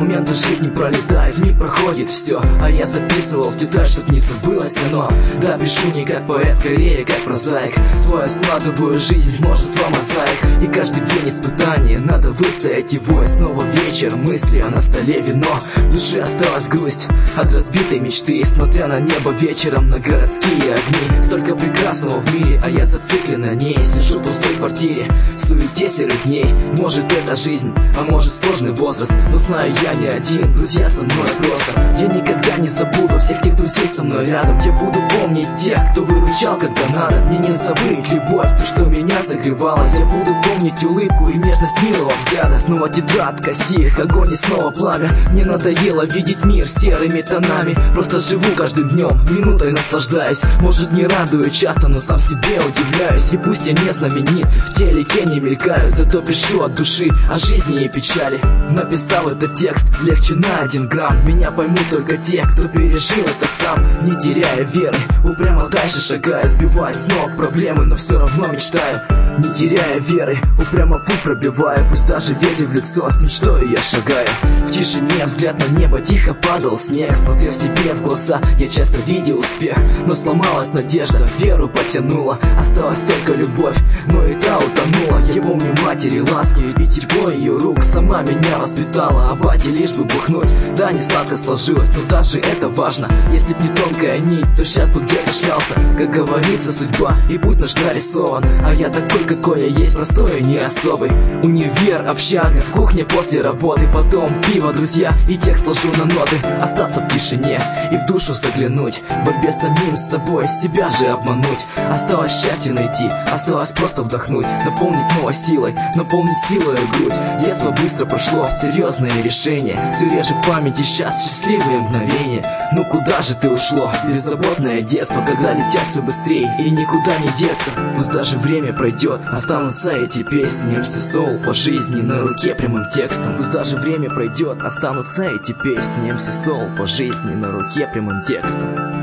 моменты жизни пролетают, миг проходит все, а я записывал в тетрадь, чтоб не забылось оно. Да, пишу не как поэт, скорее как прозаик. Свою складываю жизнь в множество мозаик. И каждый день испытание, надо выстоять его. И снова вечер, мысли, а на столе вино. В душе осталась грусть от разбитой мечты, смотря на небо вечером, на городские огни. Столько прекрасного в мире, а я зациклен на ней. Сижу в пустой квартире, в суете серых дней. Может это жизнь, а может сложный возраст, но знаю я не один, друзья со мной просто. Я никогда не забуду всех тех друзей со мной рядом. Я буду помнить тех, кто выручал, когда надо. Мне не забыть любовь, то, что меня согревало. Я буду помнить улыбку и нежность милого взгляда. Снова тетрадка, стих, огонь и снова пламя. Мне надоело видеть мир серыми тонами. Просто живу каждым днем, минутой наслаждаюсь. Может не радую часто, но сам себе удивляюсь. И пусть я не знаменит, в телеке не мелькаю, зато пишу от души о жизни и печали. Написал этот текст легче на 1 грамм. Меня поймут только те, кто пережил это сам. Не теряя веры, упрямо дальше шагаю. Сбивая с ног проблемы, но все равно мечтаю. Не теряя веры, упрямо путь пробиваю. Пусть даже ветер в лицо, с мечтой я шагаю. В тишине взгляд на небо, тихо падал снег. Смотря себе в глаза, я часто видел успех. Но сломалась надежда, веру потянула. Осталась только любовь, но и та утонула. Я помню матери ласки и тепло ее рук. Сама меня воспитала, а бате лишь бы бухнуть. Да, не сладко сложилось, но даже это важно. Если б не тонкая нить, то сейчас бы где-то шлялся. Как говорится, судьба и путь наш нарисован. А я такой, какой я есть, настрой не особый. Универ, общага, кухня после работы. Потом пиво, друзья и текст ложу на ноты. Остаться в тишине и в душу заглянуть. В борьбе с самим собой, себя же обмануть. Осталось счастье найти, осталось просто вдохнуть. Наполнить новой силой, наполнить силой грудь. Детство быстро прошло, серьезное решение. Все реже в памяти сейчас счастливые мгновения. Ну куда же ты ушло, беззаботное детство, когда летят все быстрее и никуда не деться. Пусть даже время пройдет, останутся эти песни. MC Soul по жизни на руке прямым текстом. Пусть даже время пройдет, останутся эти песни. MC Soul по жизни на руке прямым текстом.